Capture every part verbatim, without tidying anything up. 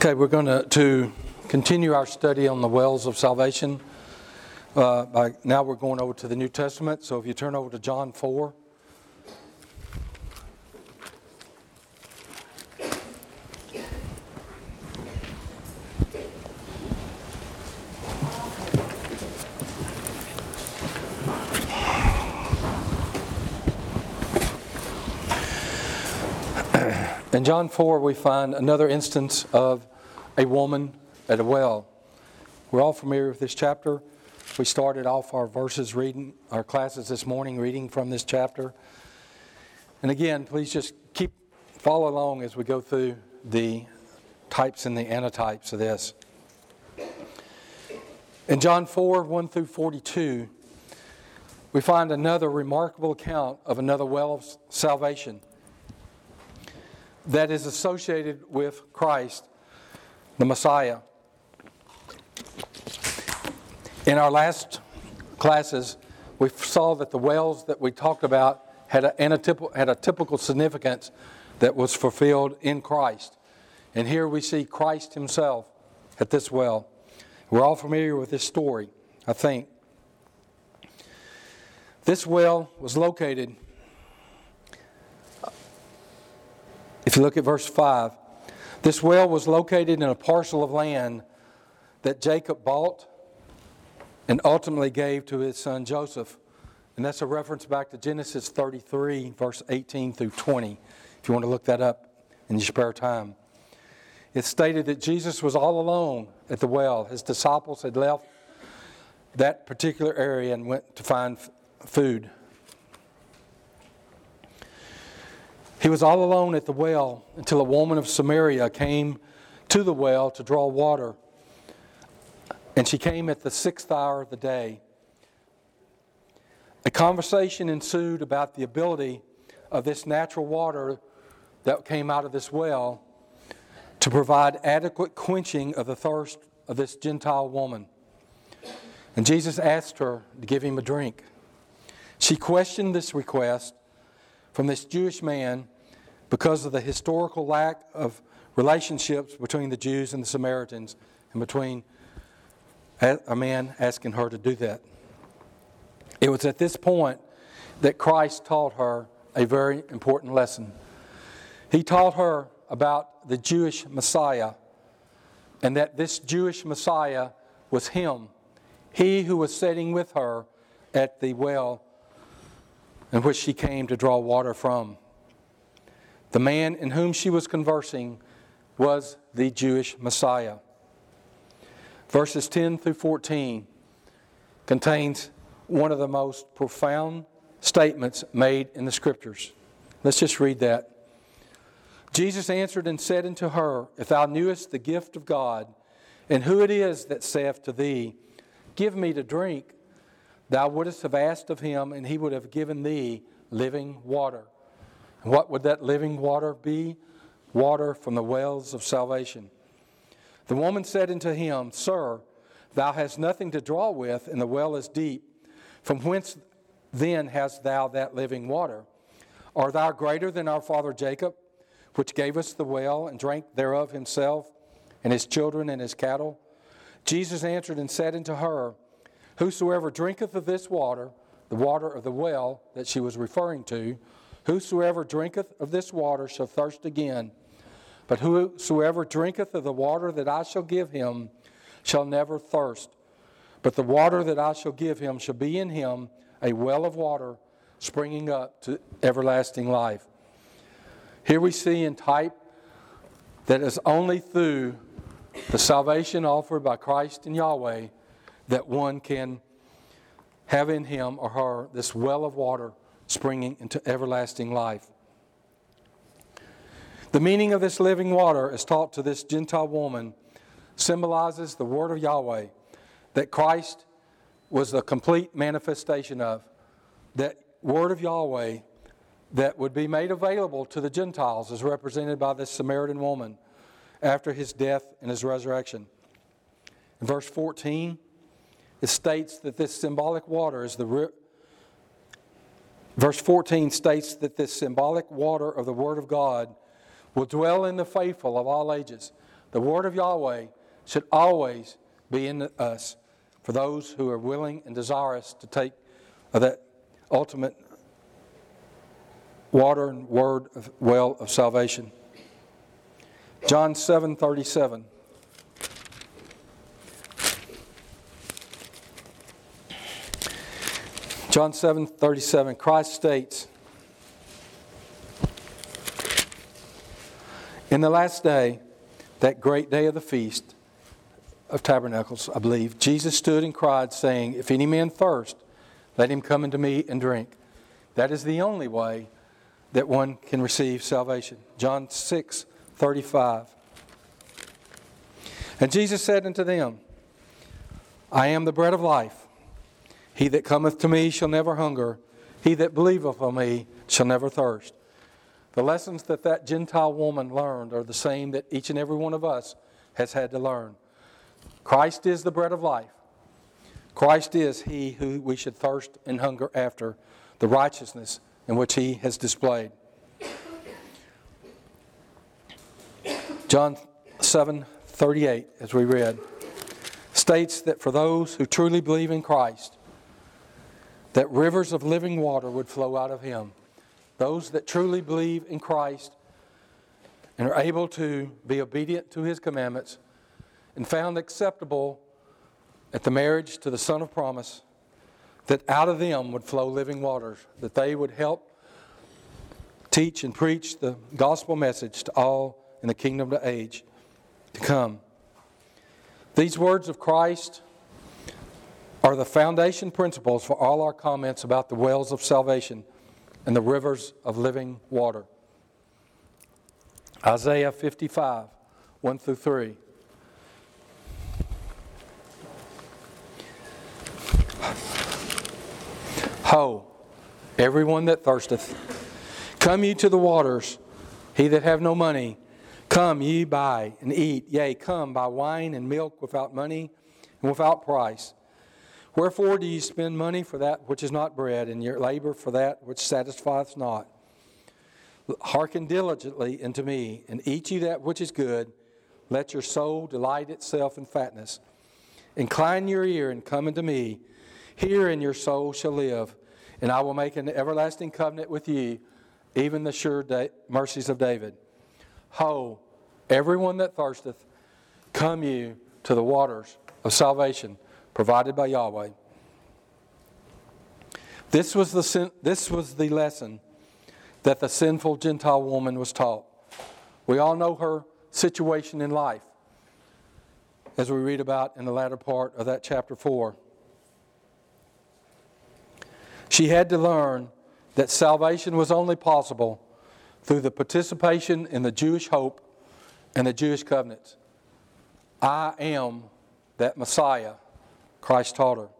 Okay, we're going to, to continue our study on the wells of salvation. Uh, by, now we're going over to the New Testament. So if you turn over to John four. In John four, we find another instance of a woman at a well. We're all familiar with this chapter. We started off our verses reading, our classes this morning reading from this chapter. And again, please just keep, follow along as we go through the types and the antitypes of this. In John four, one through forty-two, we find another remarkable account of another well of salvation that is associated with Christ, the Messiah. In our last classes, we saw that the wells that we talked about had a, antitypical, had a typical significance that was fulfilled in Christ. And here we see Christ himself at this well. We're all familiar with this story, I think. This well was located, if you look at verse five, this well was located in a parcel of land that Jacob bought and ultimately gave to his son Joseph. And that's a reference back to Genesis thirty-three, verse eighteen through twenty, if you want to look that up in your spare time. It stated that Jesus was all alone at the well. His disciples had left that particular area and went to find f- food. He was all alone at the well until a woman of Samaria came to the well to draw water. And she came at the sixth hour of the day. A conversation ensued about the ability of this natural water that came out of this well to provide adequate quenching of the thirst of this Gentile woman. And Jesus asked her to give him a drink. She questioned this request from this Jewish man because of the historical lack of relationships between the Jews and the Samaritans and between a man asking her to do that. It was at this point that Christ taught her a very important lesson. He taught her about the Jewish Messiah, and that this Jewish Messiah was him, he who was sitting with her at the well in which she came to draw water from. The man in whom she was conversing was the Jewish Messiah. Verses ten through fourteen contains one of the most profound statements made in the Scriptures. Let's just read that. Jesus answered and said unto her, If thou knewest the gift of God, and who it is that saith to thee, Give me to drink, thou wouldest have asked of him, and he would have given thee living water. And what would that living water be? Water from the wells of salvation. The woman said unto him, Sir, thou hast nothing to draw with, and the well is deep. From whence then hast thou that living water? Art thou greater than our father Jacob, which gave us the well, and drank thereof himself, and his children, and his cattle? Jesus answered and said unto her, Whosoever drinketh of this water, the water of the well that she was referring to, whosoever drinketh of this water shall thirst again. But whosoever drinketh of the water that I shall give him shall never thirst. But the water that I shall give him shall be in him a well of water springing up to everlasting life. Here we see in type that is only through the salvation offered by Christ and Yahweh that one can have in him or her this well of water springing into everlasting life. The meaning of this living water, as taught to this Gentile woman, symbolizes the Word of Yahweh that Christ was the complete manifestation of. That Word of Yahweh that would be made available to the Gentiles as represented by this Samaritan woman after his death and his resurrection. In verse fourteen, it states that this symbolic water is the... Re- Verse fourteen states that this symbolic water of the Word of God will dwell in the faithful of all ages. the word of Yahweh should always be in us for those who are willing and desirous to take of that ultimate water and word of well of salvation. John seven thirty-seven. John seven thirty-seven, Christ states, "In the last day, that great day of the Feast of Tabernacles, I believe, Jesus stood and cried, saying, 'If any man thirst, let him come unto me and drink.' That is the only way that one can receive salvation." John six thirty-five. "And Jesus said unto them, I am the bread of life. He that cometh to me shall never hunger. He that believeth on me shall never thirst." The lessons that that Gentile woman learned are the same that each and every one of us has had to learn. Christ is the bread of life. Christ is He who we should thirst and hunger after, the righteousness in which He has displayed. John seven thirty-eight, as we read, states that for those who truly believe in Christ, that rivers of living water would flow out of Him. Those that truly believe in Christ and are able to be obedient to His commandments and found acceptable at the marriage to the Son of Promise, that out of them would flow living waters, that they would help teach and preach the gospel message to all in the kingdom of the age to come. These words of Christ are the foundation principles for all our comments about the wells of salvation and the rivers of living water. Isaiah fifty-five, one through three. Ho, everyone that thirsteth, come ye to the waters, he that have no money, come ye buy and eat, yea, come buy wine and milk without money and without price. Wherefore do ye spend money for that which is not bread, and your labor for that which satisfieth not? Hearken diligently unto me, and eat ye that which is good. Let your soul delight itself in fatness. Incline your ear and come unto me. Hear, and your soul shall live. And I will make an everlasting covenant with ye, even the sure da- mercies of David. Ho, everyone that thirsteth, come you to the waters of salvation, provided by Yahweh. This was the sin, this was the lesson that the sinful Gentile woman was taught. We all know her situation in life, as we read about in the latter part of that chapter four. She had to learn that salvation was only possible through the participation in the Jewish hope and the Jewish covenants. I am that Messiah, Christ taught her.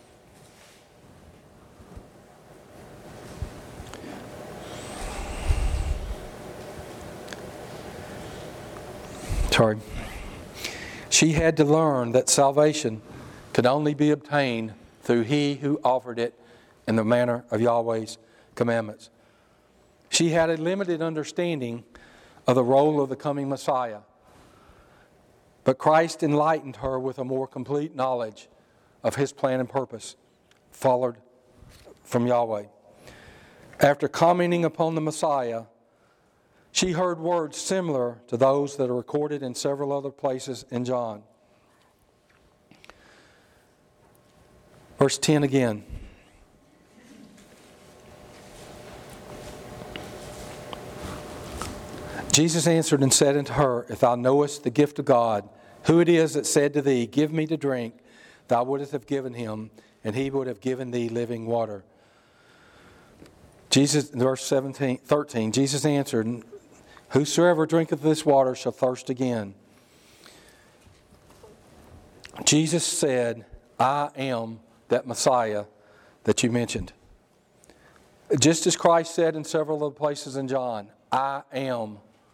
Sorry. She had to learn that salvation could only be obtained through He who offered it in the manner of Yahweh's commandments. She had a limited understanding of the role of the coming Messiah, but Christ enlightened her with a more complete knowledge of His plan and purpose, followed from Yahweh. After commenting upon the Messiah, she heard words similar to those that are recorded in several other places in John. Verse ten again. Jesus answered and said unto her, If thou knowest the gift of God, who it is that said to thee, Give me to drink, thou wouldst have given him, and he would have given thee living water. Jesus, verse seventeen, thirteen, Jesus answered, Whosoever drinketh this water shall thirst again. Jesus said, I am that Messiah that you mentioned. Just as Christ said in several other places in John, I am,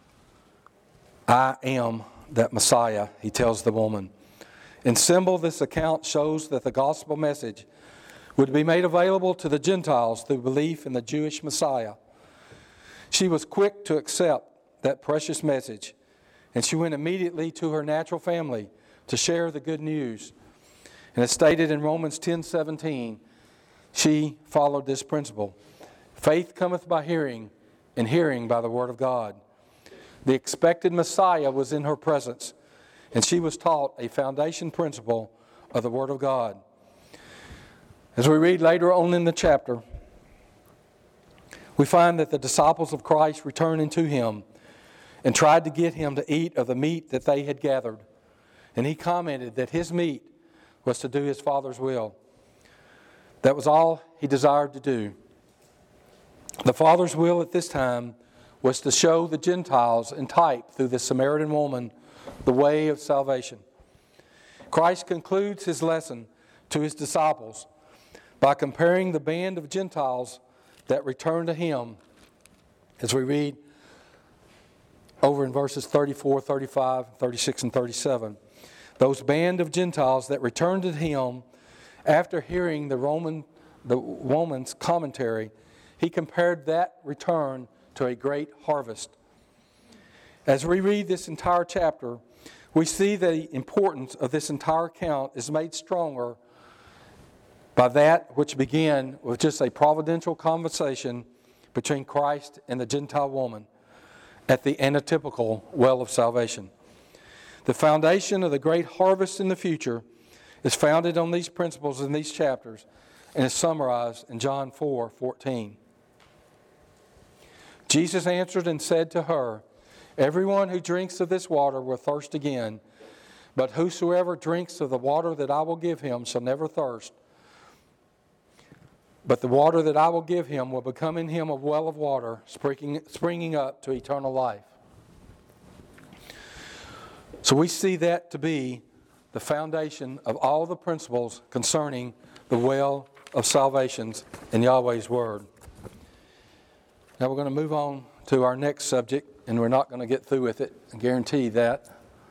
I am that Messiah, he tells the woman. In symbol, this account shows that the gospel message would be made available to the Gentiles through belief in the Jewish Messiah. She was quick to accept that precious message, And she went immediately to her natural family to share the good news. And as stated in Romans ten seventeen, she followed this principle. Faith cometh by hearing, and hearing by the word of God. The expected Messiah was in her presence, and she was taught a foundation principle of the word of God. As we read later on in the chapter, we find that the disciples of Christ returned unto him and tried to get him to eat of the meat that they had gathered. And he commented that his meat was to do his Father's will. That was all he desired to do. The Father's will at this time was to show the Gentiles in type through the Samaritan woman the way of salvation. Christ concludes his lesson to his disciples by comparing the band of Gentiles that returned to him, as we read over in verses thirty-four, thirty-five, thirty-six, and thirty-seven. Those band of Gentiles that returned to him after hearing the Roman, the woman's commentary, he compared that return to a great harvest. As we read this entire chapter, we see the importance of this entire account is made stronger by that which began with just a providential conversation between Christ and the Gentile woman at the antitypical well of salvation. The foundation of the great harvest in the future is founded on these principles in these chapters and is summarized in John four fourteen. Jesus answered and said to her, Everyone who drinks of this water will thirst again, but whosoever drinks of the water that I will give him shall never thirst. But the water that I will give him will become in him a well of water, springing, springing up to eternal life. So we see that to be the foundation of all the principles concerning the well of salvations in Yahweh's Word. Now we're going to move on to our next subject, and we're not going to get through with it, I guarantee that.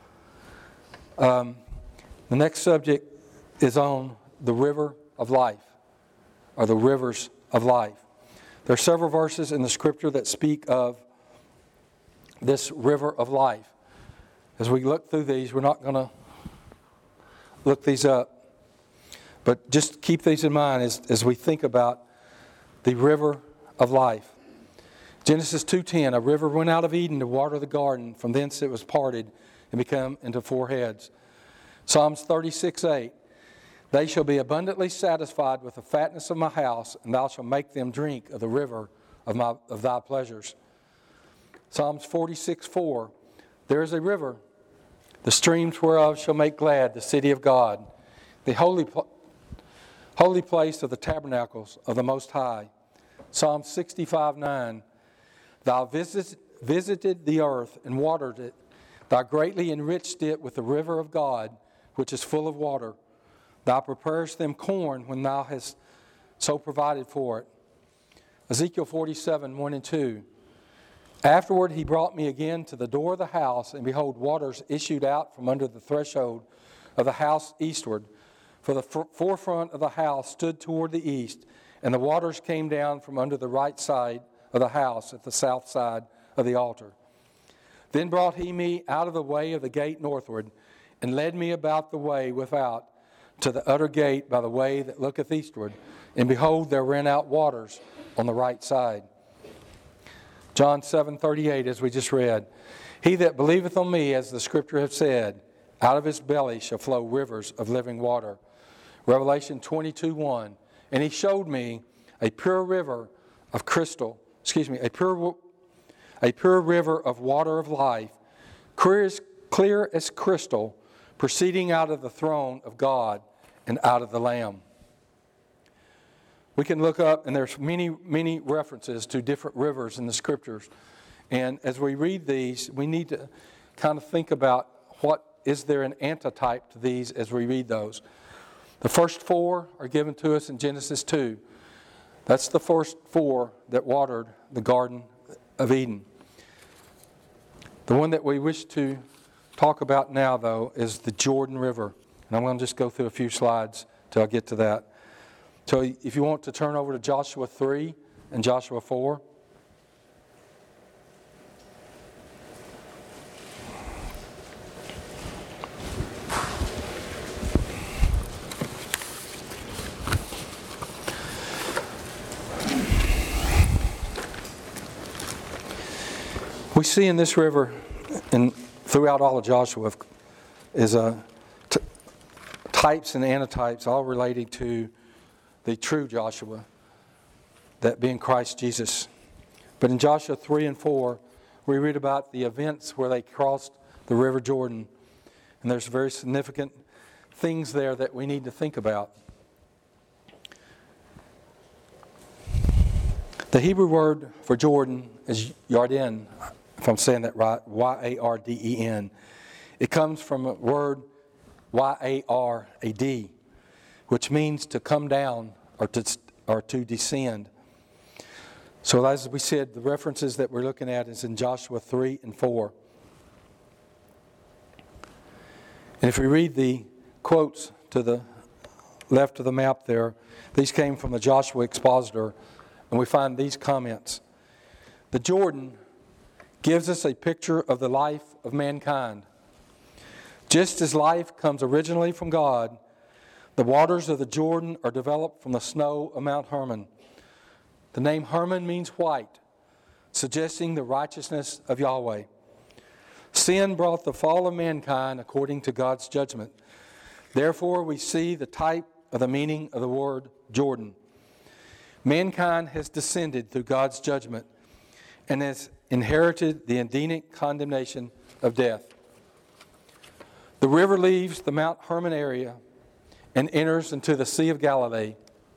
Um, the next subject is on the river of life, or the rivers of life. There are several verses in the Scripture that speak of this river of life. As we look through these, we're not going to look these up, but just keep these in mind as, as we think about the river of life. Genesis two ten, a river went out of Eden to water the garden. From thence it was parted and become into four heads. Psalms thirty-six eight, they shall be abundantly satisfied with the fatness of my house, and thou shalt make them drink of the river of, my, of thy pleasures. Psalms forty-six four, there is a river, the streams whereof shall make glad the city of God, the holy, holy place of the tabernacles of the Most High. Psalm sixty-five nine, thou visit, visited the earth and watered it. Thou greatly enriched it with the river of God, which is full of water. Thou preparest them corn when thou hast so provided for it. Ezekiel forty-seven one and two. Afterward he brought me again to the door of the house, and behold, waters issued out from under the threshold of the house eastward. For the forefront of the house stood toward the east, and the waters came down from under the right side of the house at the south side of the altar. Then brought he me out of the way of the gate northward, and led me about the way without to the utter gate by the way that looketh eastward. And behold, there ran out waters on the right side. John seven thirty-eight, as we just read, he that believeth on me, as the Scripture hath said, out of his belly shall flow rivers of living water. Revelation twenty-two one, and he showed me a pure river of crystal, excuse me, a pure, a pure river of water of life, clear as, clear as crystal, proceeding out of the throne of God and out of the Lamb. We can look up, and there's many, many references to different rivers in the Scriptures. And as we read these, we need to kind of think about what is there an antitype to these as we read those. The first four are given to us in Genesis two. That's the first four that watered the Garden of Eden. The one that we wish to talk about now, though, is the Jordan River. And I'm going to just go through a few slides till I get to that. So if you want to turn over to Joshua three and Joshua four. We see in this river and throughout all of Joshua is a t- types and antitypes all relating to the true Joshua, that being Christ Jesus. But in Joshua three and four, we read about the events where they crossed the River Jordan. And there's very significant things there that we need to think about. The Hebrew word for Jordan is Yarden, if I'm saying that right, Y A R D E N. It comes from a word Y A R A D, which means to come down or to, or to descend. So as we said, the references that we're looking at is in Joshua three and four. And if we read the quotes to the left of the map there, these came from the Joshua Expositor, and we find these comments. The Jordan gives us a picture of the life of mankind. Just as life comes originally from God, the waters of the Jordan are developed from the snow of Mount Hermon. The name Hermon means white, suggesting the righteousness of Yahweh. Sin brought the fall of mankind according to God's judgment. Therefore, we see the type of the meaning of the word Jordan. Mankind has descended through God's judgment and has inherited the Edenic condemnation of death. The river leaves the Mount Hermon area and enters into the Sea of Galilee,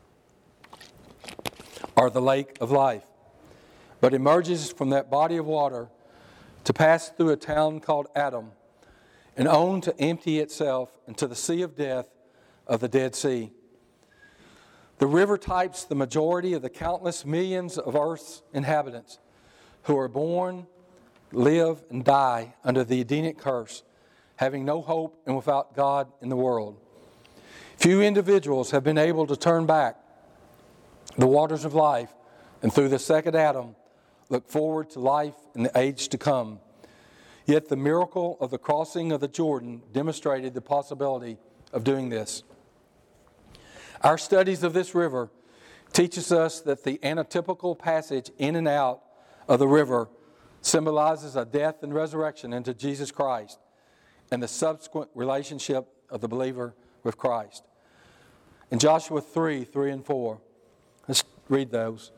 or the Lake of Life, but emerges from that body of water to pass through a town called Adam and on to empty itself into the sea of death of the Dead Sea. The river types the majority of the countless millions of Earth's inhabitants who are born, live, and die under the Edenic curse, having no hope and without God in the world. Few individuals have been able to turn back the waters of life, and through the second Adam, look forward to life in the age to come. Yet the miracle of the crossing of the Jordan demonstrated the possibility of doing this. Our studies of this river teaches us that the antitypical passage in and out of the river symbolizes a death and resurrection into Jesus Christ and the subsequent relationship of the believer with Christ. In Joshua three, three and four, let's read those.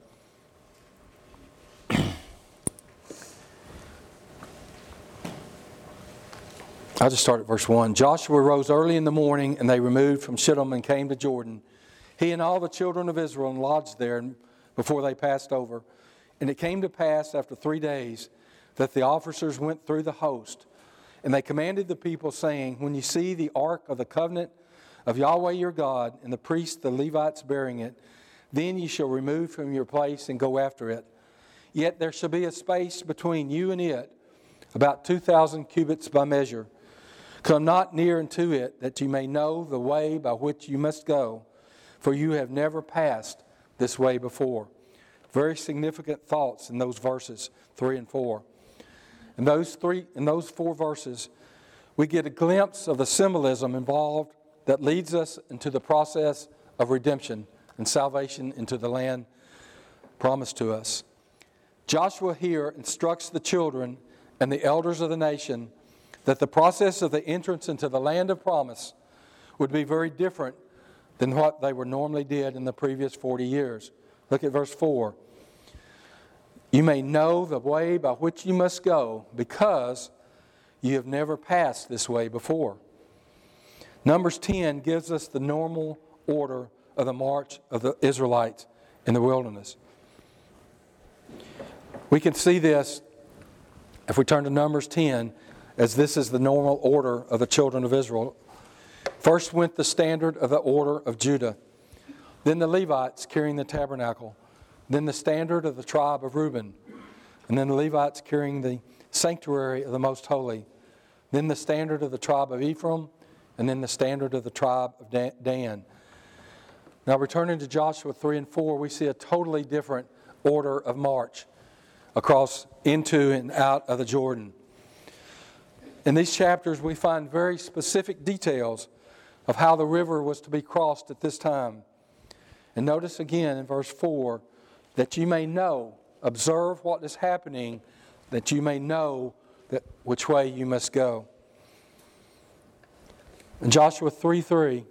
I'll just start at verse one. Joshua rose early in the morning, and they removed from Shittim and came to Jordan, he and all the children of Israel, and lodged there before they passed over. And it came to pass after three days that the officers went through the host, and they commanded the people, saying, when you see the ark of the covenant of Yahweh your God, and the priests, the Levites, bearing it, then ye shall remove from your place and go after it. Yet there shall be a space between you and it, about two thousand cubits by measure. Come not near unto it, that you may know the way by which you must go, for you have never passed this way before. Very significant thoughts in those verses, three and four. In those three, in those four verses, we get a glimpse of the symbolism involved that leads us into the process of redemption and salvation into the land promised to us. Joshua here instructs the children and the elders of the nation that the process of the entrance into the land of promise would be very different than what they were normally did in the previous forty years. Look at verse four. You may know the way by which you must go, because you have never passed this way before. Numbers ten gives us the normal order of the march of the Israelites in the wilderness. We can see this if we turn to Numbers ten, as this is the normal order of the children of Israel. First went the standard of the order of Judah, then the Levites carrying the tabernacle, then the standard of the tribe of Reuben, and then the Levites carrying the sanctuary of the Most Holy, then the standard of the tribe of Ephraim, and then the standard of the tribe of Dan. Now, returning to Joshua three and four, we see a totally different order of march across into and out of the Jordan. In these chapters, we find very specific details of how the river was to be crossed at this time. And notice again in verse four, that you may know, observe what is happening that you may know that which way you must go. In Joshua three three,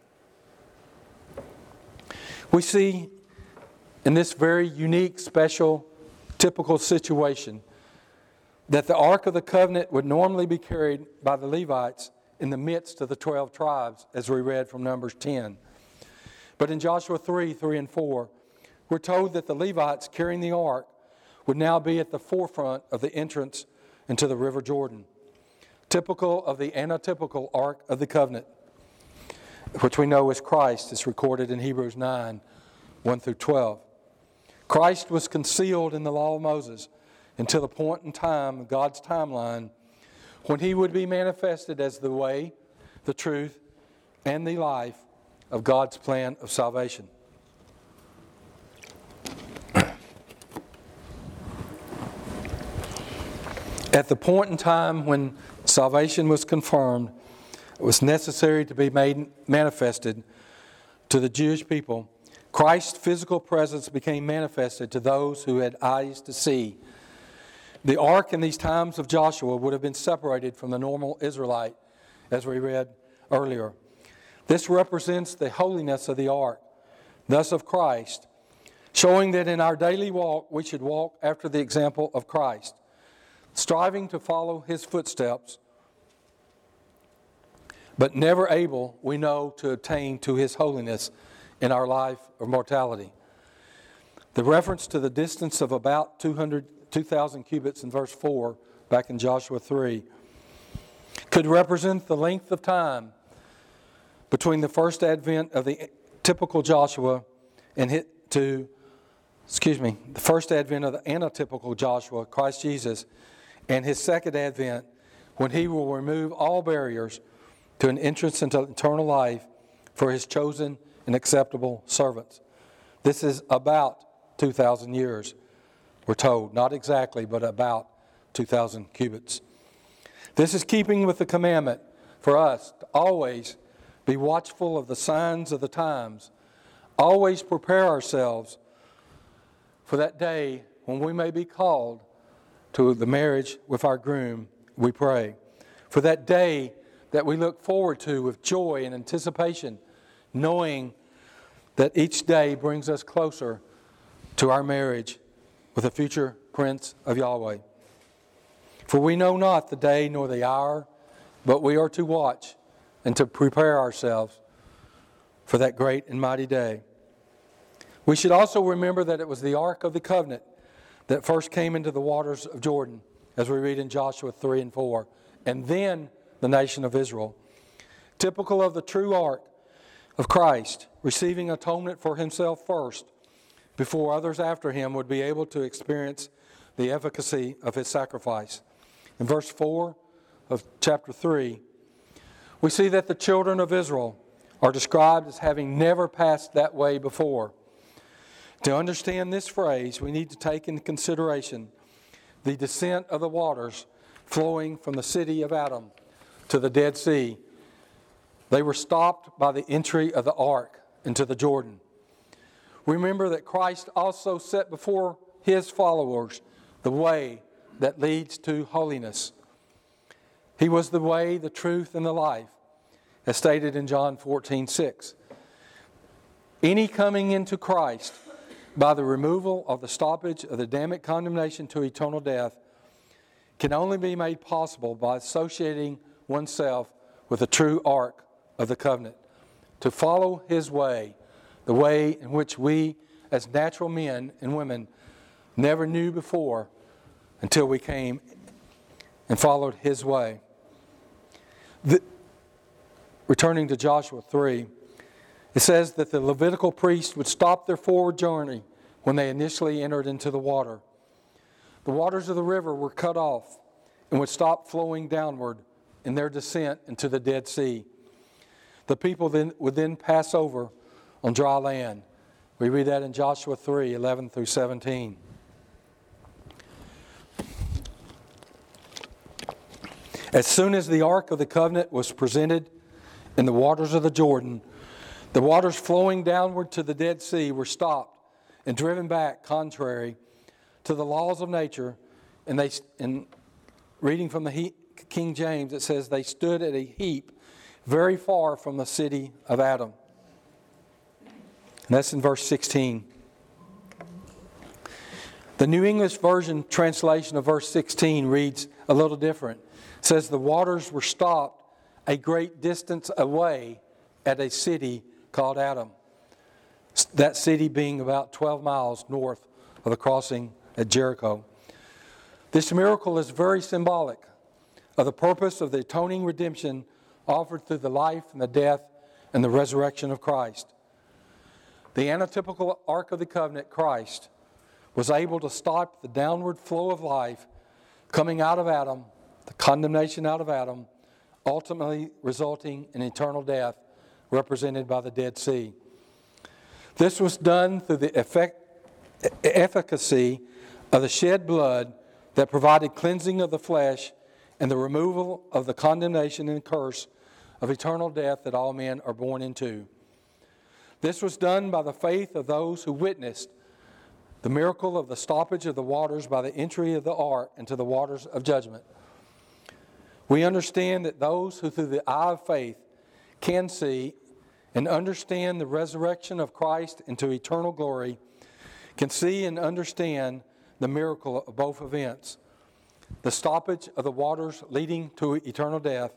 we see in this very unique, special, typical situation that the Ark of the Covenant would normally be carried by the Levites in the midst of the twelve tribes, as we read from Numbers ten. But in Joshua three, three and four, we're told that the Levites carrying the Ark would now be at the forefront of the entrance into the River Jordan, typical of the antitypical Ark of the Covenant, which we know as Christ, is recorded in Hebrews nine, one through twelve. Christ was concealed in the law of Moses until the point in time, God's timeline, when He would be manifested as the way, the truth, and the life of God's plan of salvation. At the point in time when salvation was confirmed, it was necessary to be made manifested to the Jewish people. Christ's physical presence became manifested to those who had eyes to see. The ark in these times of Joshua would have been separated from the normal Israelite, as we read earlier. This represents the holiness of the ark, thus of Christ, showing that in our daily walk we should walk after the example of Christ, striving to follow His footsteps, but never able, we know, to attain to His holiness in our life of mortality. The reference to the distance of about two hundred, two thousand cubits in verse four, back in Joshua three, could represent the length of time between the first advent of the typical Joshua and hit to, excuse me, the first advent of the antitypical Joshua, Christ Jesus, and His second advent, when He will remove all barriers to an entrance into eternal life for His chosen and acceptable servants. This is about two thousand years, we're told. Not exactly, but about two thousand cubits. This is keeping with the commandment for us to always be watchful of the signs of the times, always prepare ourselves for that day when we may be called to the marriage with our groom, we pray. For that day that we look forward to with joy and anticipation, knowing that each day brings us closer to our marriage with the future Prince of Yahweh. For we know not the day nor the hour, but we are to watch and to prepare ourselves for that great and mighty day. We should also remember that it was the Ark of the Covenant that first came into the waters of Jordan, as we read in Joshua three and four, and then the nation of Israel. Typical of the true Ark of Christ, receiving atonement for Himself first, before others after Him would be able to experience the efficacy of His sacrifice. In verse four of chapter three, we see that the children of Israel are described as having never passed that way before. To understand this phrase, we need to take into consideration the descent of the waters flowing from the city of Adam to the Dead Sea. They were stopped by the entry of the ark into the Jordan. Remember that Christ also set before His followers the way that leads to holiness. He was the way, the truth, and the life, as stated in John fourteen six. Any coming into Christ by the removal of the stoppage of the Adamic condemnation to eternal death can only be made possible by associating oneself with the true ark of the covenant, to follow His way, the way in which we as natural men and women never knew before until we came and followed His way. The, returning to Joshua three, it says that the Levitical priests would stop their forward journey when they initially entered into the water. The waters of the river were cut off and would stop flowing downward in their descent into the Dead Sea. The people then would then pass over on dry land. We read that in Joshua three, eleven through seventeen. As soon as the Ark of the Covenant was presented in the waters of the Jordan, the waters flowing downward to the Dead Sea were stopped and driven back contrary to the laws of nature and they, in reading from the he, King James, it says they stood at a heap very far from the city of Adam. And that's in verse sixteen. The New English Version translation of verse sixteen reads a little different. It says the waters were stopped a great distance away at a city called Adam. That city being about twelve miles north of the crossing at Jericho. This miracle is very symbolic of the purpose of the atoning redemption offered through the life and the death and the resurrection of Christ. The antitypical Ark of the Covenant, Christ, was able to stop the downward flow of life coming out of Adam, the condemnation out of Adam, ultimately resulting in eternal death represented by the Dead Sea. This was done through the effect, efficacy of the shed blood that provided cleansing of the flesh and the removal of the condemnation and curse of eternal death that all men are born into. This was done by the faith of those who witnessed the miracle of the stoppage of the waters by the entry of the ark into the waters of judgment. We understand that those who through the eye of faith can see and understand the resurrection of Christ into eternal glory can see and understand the miracle of both events. The stoppage of the waters leading to eternal death,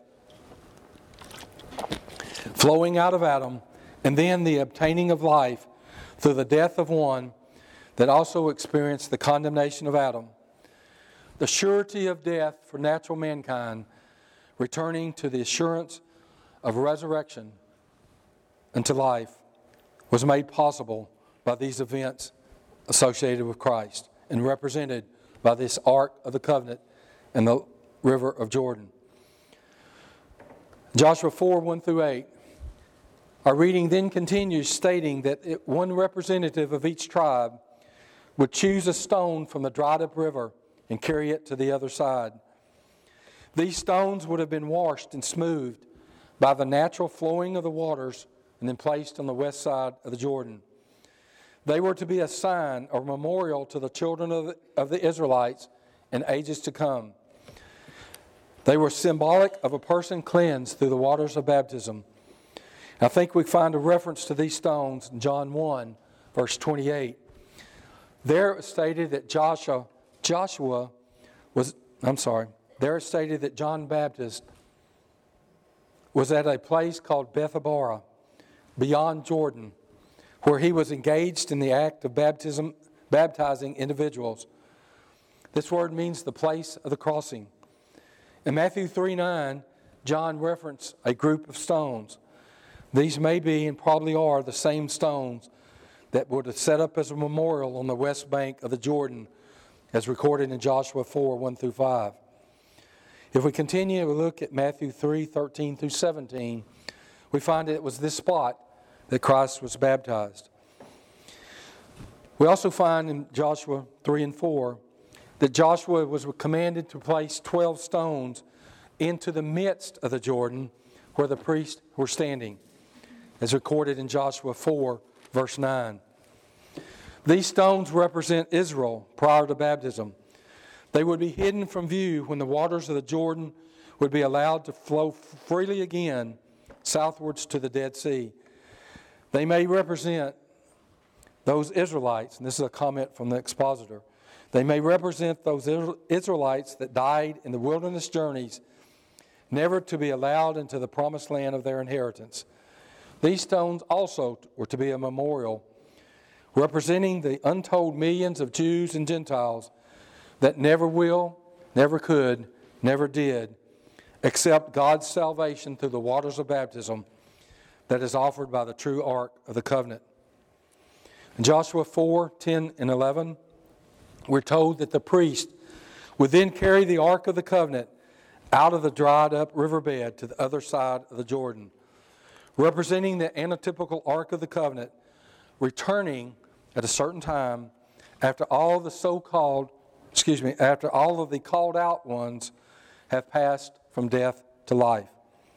flowing out of Adam, and then the obtaining of life through the death of one that also experienced the condemnation of Adam. The surety of death for natural mankind, returning to the assurance of resurrection into life, was made possible by these events associated with Christ and represented by this Ark of the Covenant and the river of Jordan. Joshua four, one through eight. Our reading then continues stating that it, one representative of each tribe would choose a stone from the dried up river and carry it to the other side. These stones would have been washed and smoothed by the natural flowing of the waters and then placed on the west side of the Jordan. They were to be a sign or memorial to the children of the, of the Israelites in ages to come. They were symbolic of a person cleansed through the waters of baptism. I think we find a reference to these stones in John one, verse twenty-eight. There it stated that Joshua, Joshua was, I'm sorry, there it stated that John Baptist was at a place called Bethabara, beyond Jordan, where he was engaged in the act of baptism, baptizing individuals. This word means the place of the crossing. In Matthew three nine, John referenced a group of stones. These may be and probably are the same stones that were set up as a memorial on the west bank of the Jordan, as recorded in Joshua four, one through five. If we continue to look at Matthew three, thirteen through seventeen, we find that it was this spot that Christ was baptized. We also find in Joshua three and four that Joshua was commanded to place twelve stones into the midst of the Jordan where the priests were standing, as recorded in Joshua four, verse nine. These stones represent Israel prior to baptism. They would be hidden from view when the waters of the Jordan would be allowed to flow freely again southwards to the Dead Sea. They may represent those Israelites, and this is a comment from the expositor, they may represent those Israelites that died in the wilderness journeys, never to be allowed into the promised land of their inheritance. These stones also were to be a memorial representing the untold millions of Jews and Gentiles that never will, never could, never did accept God's salvation through the waters of baptism that is offered by the true Ark of the Covenant. In Joshua four, ten, and eleven, we're told that the priest would then carry the Ark of the Covenant out of the dried up riverbed to the other side of the Jordan, representing the antitypical Ark of the Covenant, returning at a certain time after all the so-called, excuse me, after all of the called out ones have passed from death to life.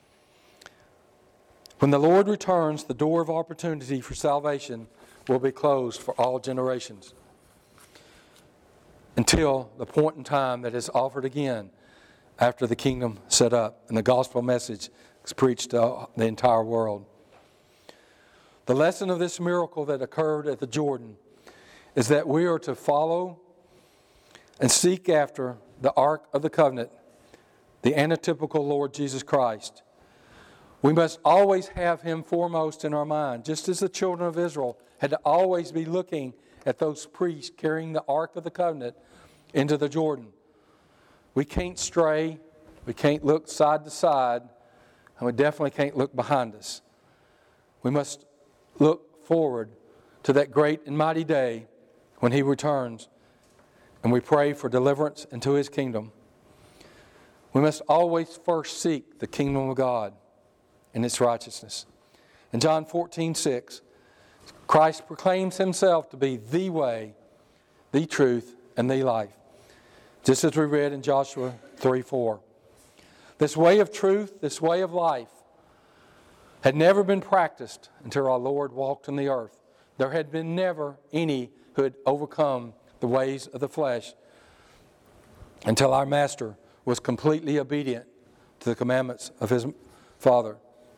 When the Lord returns, the door of opportunity for salvation will be closed for all generations. until the point in time that is offered again after the kingdom set up and the gospel message is preached to the entire world. The lesson of this miracle that occurred at the Jordan is that we are to follow and seek after the Ark of the Covenant, the antitypical Lord Jesus Christ. We must always have Him foremost in our mind, just as the children of Israel had to always be looking at those priests carrying the Ark of the Covenant into the Jordan. We can't stray, we can't look side to side, and we definitely can't look behind us. We must look forward to that great and mighty day when He returns, and we pray for deliverance into His kingdom. We must always first seek the kingdom of God and its righteousness. In John fourteen six, Christ proclaims Himself to be the way, the truth, and the life, just as we read in Joshua three four. This way of truth, this way of life, had never been practiced until our Lord walked on the earth. There had been never any who had overcome the ways of the flesh until our Master was completely obedient to the commandments of His Father.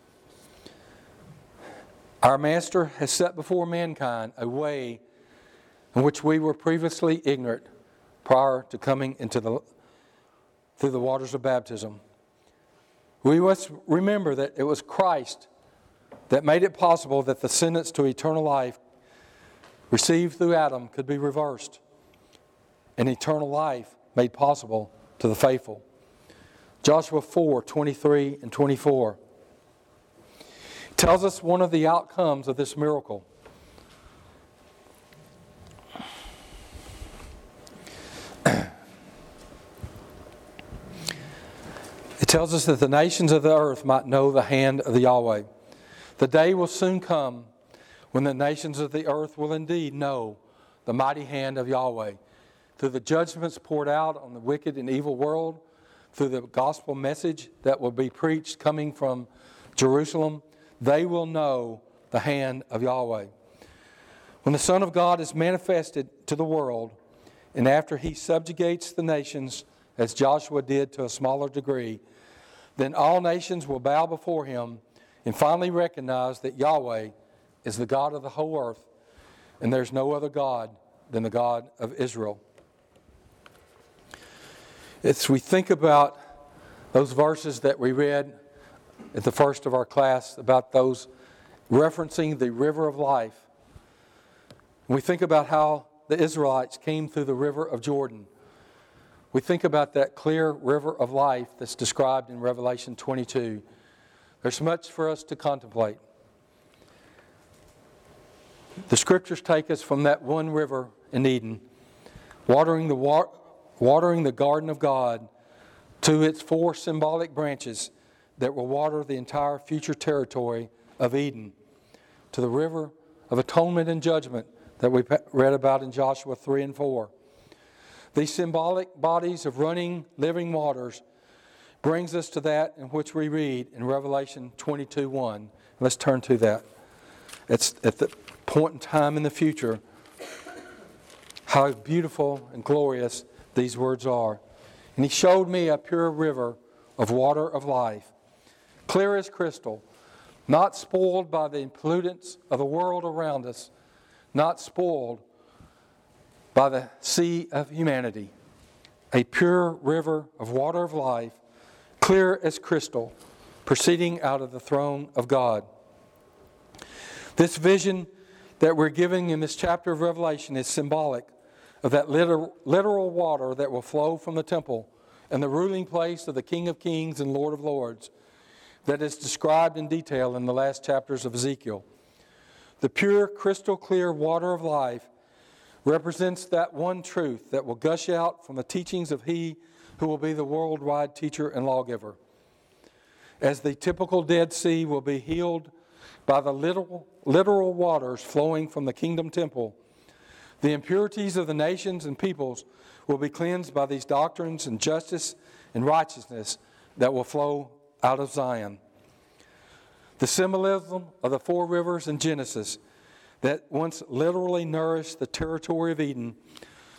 Our Master has set before mankind a way in which we were previously ignorant prior to coming into the through the waters of baptism. We must remember that it was Christ that made it possible that the sentence to eternal life received through Adam could be reversed, and eternal life made possible to the faithful. Joshua four twenty-three and twenty-four tells us one of the outcomes of this miracle. It tells us that the nations of the earth might know the hand of the Yahweh. The day will soon come when the nations of the earth will indeed know the mighty hand of Yahweh. Through the judgments poured out on the wicked and evil world, through the gospel message that will be preached coming from Jerusalem, they will know the hand of Yahweh. When the Son of God is manifested to the world, and after He subjugates the nations, as Joshua did to a smaller degree, then all nations will bow before Him and finally recognize that Yahweh is the God of the whole earth, and there's no other God than the God of Israel. As we think about those verses that we read at the first of our class, about those referencing the river of life, we think about how the Israelites came through the river of Jordan. We think about that clear river of life that's described in Revelation twenty-two. There's much for us to contemplate. The Scriptures take us from that one river in Eden, watering the wa- watering the garden of God, to its four symbolic branches that will water the entire future territory of Eden, to the river of atonement and judgment that we read about in Joshua three and four. These symbolic bodies of running, living waters brings us to that in which we read in Revelation twenty-two one. Let's turn to that. It's at the point in time in the future how beautiful and glorious these words are. And He showed me a pure river of water of life, clear as crystal, not spoiled by the pollutants of the world around us, not spoiled by the sea of humanity. A pure river of water of life, clear as crystal, proceeding out of the throne of God. This vision that we're giving in this chapter of Revelation is symbolic of that literal, literal water that will flow from the temple and the ruling place of the King of Kings and Lord of Lords that is described in detail in the last chapters of Ezekiel. The pure, crystal clear water of life represents that one truth that will gush out from the teachings of He who will be the worldwide teacher and lawgiver. As the typical Dead Sea will be healed by the literal, literal waters flowing from the kingdom temple, the impurities of the nations and peoples will be cleansed by these doctrines and justice and righteousness that will flow out of Zion. The symbolism of the four rivers in Genesis that once literally nourished the territory of Eden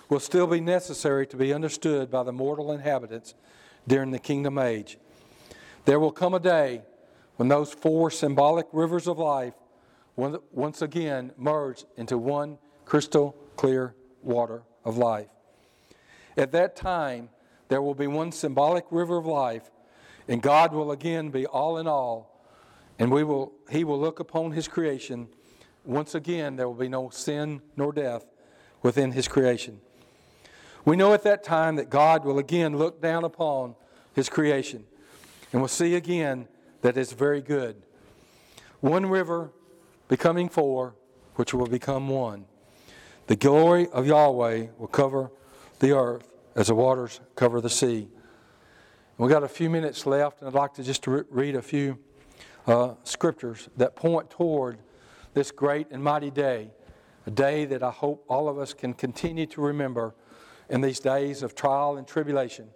will still be necessary to be understood by the mortal inhabitants during the kingdom age. There will come a day when those four symbolic rivers of life will once again merge into one crystal clear water of life. At that time, there will be one symbolic river of life, and God will again be all in all, and we will, He will look upon His creation. Once again, there will be no sin nor death within His creation. We know at that time that God will again look down upon His creation and will see again that it's very good. One river becoming four, which will become one. The glory of Yahweh will cover the earth as the waters cover the sea. We've got a few minutes left, and I'd like to just re- read a few uh, scriptures that point toward this great and mighty day, a day that I hope all of us can continue to remember in these days of trial and tribulation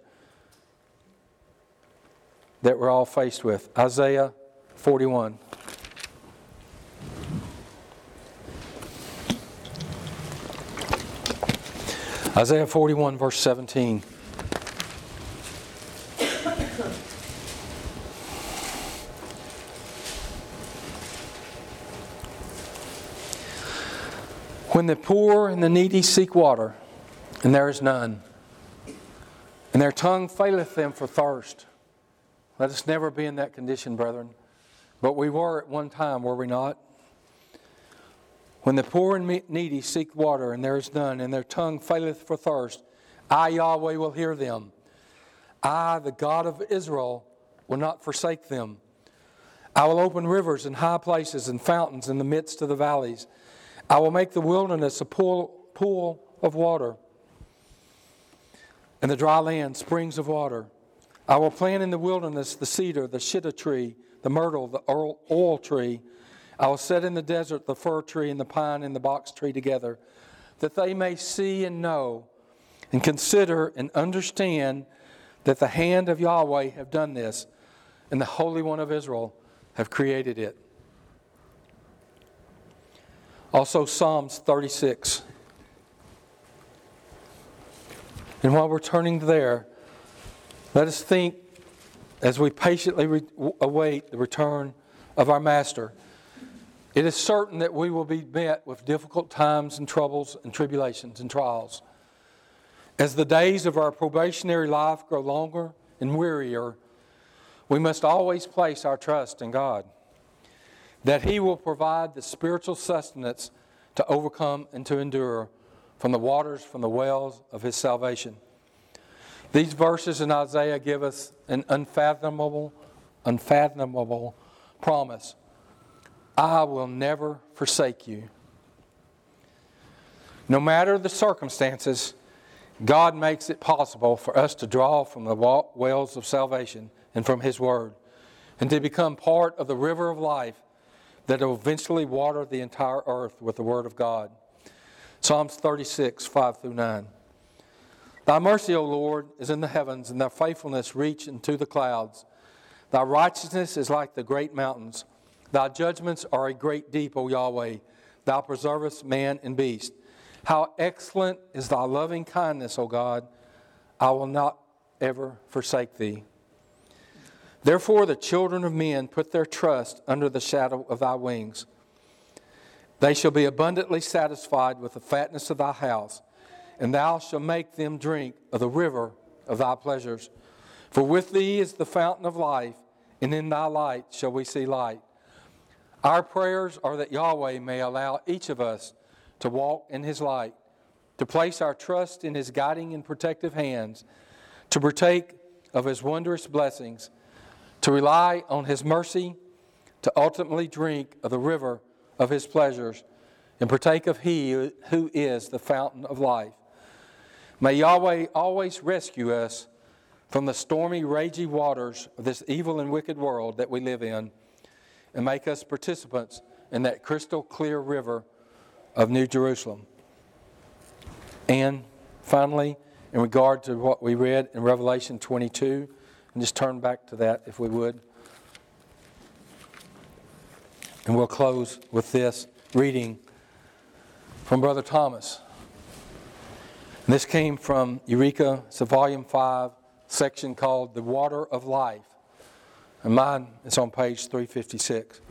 that we're all faced with. Isaiah forty-one. Isaiah forty-one, verse seventeen. When the poor and the needy seek water, and there is none, and their tongue faileth them for thirst. Let us never be in that condition, brethren. But we were at one time, were we not? When the poor and needy seek water, and there is none, and their tongue faileth for thirst, I, Yahweh, will hear them. I, the God of Israel, will not forsake them. I will open rivers in high places and fountains in the midst of the valleys. I will make the wilderness a pool, pool of water, and the dry land springs of water. I will plant in the wilderness the cedar, the shittim tree, the myrtle, the oil tree. I will set in the desert the fir tree and the pine and the box tree together, that they may see and know and consider and understand that the hand of Yahweh have done this, and the Holy One of Israel have created it. Also Psalms thirty-six. And while we're turning there, let us think as we patiently re- await the return of our Master. It is certain that we will be met with difficult times and troubles and tribulations and trials. As the days of our probationary life grow longer and wearier, we must always place our trust in God, that He will provide the spiritual sustenance to overcome and to endure from the waters, from the wells of His salvation. These verses in Isaiah give us an unfathomable, unfathomable promise. I will never forsake you. No matter the circumstances, God makes it possible for us to draw from the wells of salvation and from His Word, and to become part of the river of life that will eventually water the entire earth with the Word of God. Psalms thirty-six, five through nine. Thy mercy, O Lord, is in the heavens, and Thy faithfulness reach into the clouds. Thy righteousness is like the great mountains. Thy judgments are a great deep, O Yahweh. Thou preservest man and beast. How excellent is Thy loving kindness, O God. I will not ever forsake Thee. Therefore the children of men put their trust under the shadow of Thy wings. They shall be abundantly satisfied with the fatness of Thy house, and Thou shalt make them drink of the river of Thy pleasures. For with Thee is the fountain of life, and in Thy light shall we see light. Our prayers are that Yahweh may allow each of us to walk in His light, to place our trust in His guiding and protective hands, to partake of His wondrous blessings, to rely on His mercy, to ultimately drink of the river of His pleasures, and partake of He who is the fountain of life. May Yahweh always rescue us from the stormy, ragey waters of this evil and wicked world that we live in, and make us participants in that crystal clear river of New Jerusalem. And finally, in regard to what we read in Revelation twenty-two, and just turn back to that if we would. And we'll close with this reading from Brother Thomas. This came from Eureka. It's a volume five section called The Water of Life. And mine is on page three fifty-six.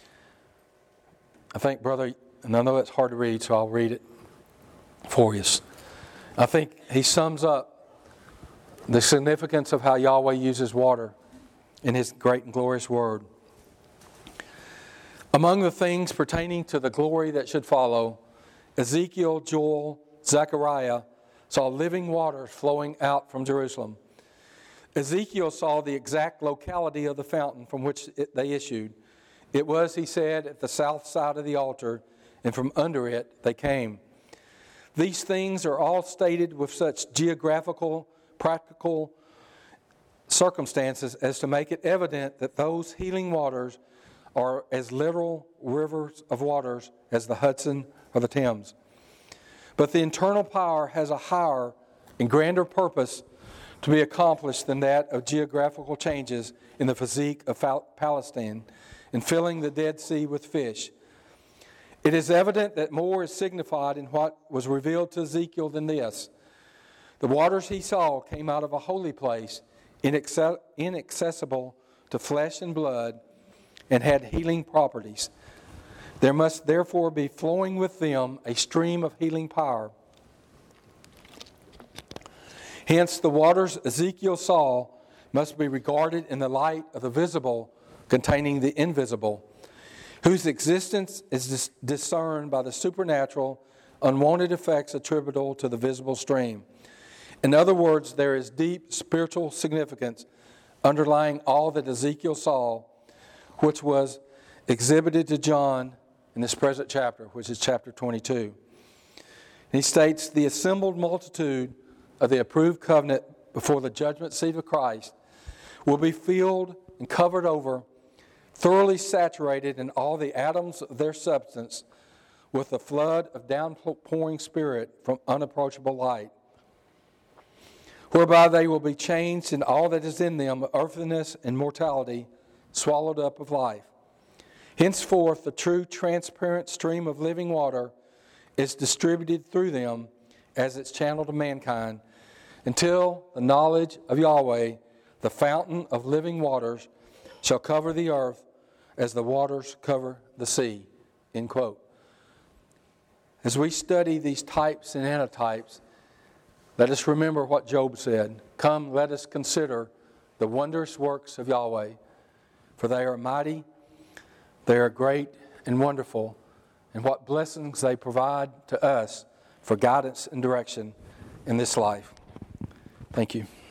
I think, brother, and I know it's hard to read, so I'll read it for you. I think he sums up the significance of how Yahweh uses water in His great and glorious Word. Among the things pertaining to the glory that should follow, Ezekiel, Joel, Zechariah saw living waters flowing out from Jerusalem. Ezekiel saw the exact locality of the fountain from which it, they issued. It was, he said, at the south side of the altar, and from under it they came. These things are all stated with such geographical, practical circumstances as to make it evident that those healing waters are as literal rivers of waters as the Hudson or the Thames. But the internal power has a higher and grander purpose to be accomplished than that of geographical changes in the physique of Palestine and filling the Dead Sea with fish. It is evident that more is signified in what was revealed to Ezekiel than this. The waters he saw came out of a holy place, inaccessible to flesh and blood, and had healing properties. There must therefore be flowing with them a stream of healing power. Hence, the waters Ezekiel saw must be regarded in the light of the visible containing the invisible, whose existence is dis- discerned by the supernatural, unwanted effects attributable to the visible stream. In other words, there is deep spiritual significance underlying all that Ezekiel saw, which was exhibited to John in this present chapter, which is chapter twenty-two. And he states, the assembled multitude of the approved covenant before the judgment seat of Christ will be filled and covered over, thoroughly saturated in all the atoms of their substance with the flood of downpouring spirit from unapproachable light, whereby they will be changed in all that is in them, earthliness and mortality, swallowed up of life. Henceforth, the true transparent stream of living water is distributed through them as its channel to mankind, until the knowledge of Yahweh, the fountain of living waters, shall cover the earth as the waters cover the sea. End quote. As we study these types and antitypes, let us remember what Job said. Come, let us consider the wondrous works of Yahweh, for they are mighty, they are great and wonderful, and what blessings they provide to us for guidance and direction in this life. Thank you.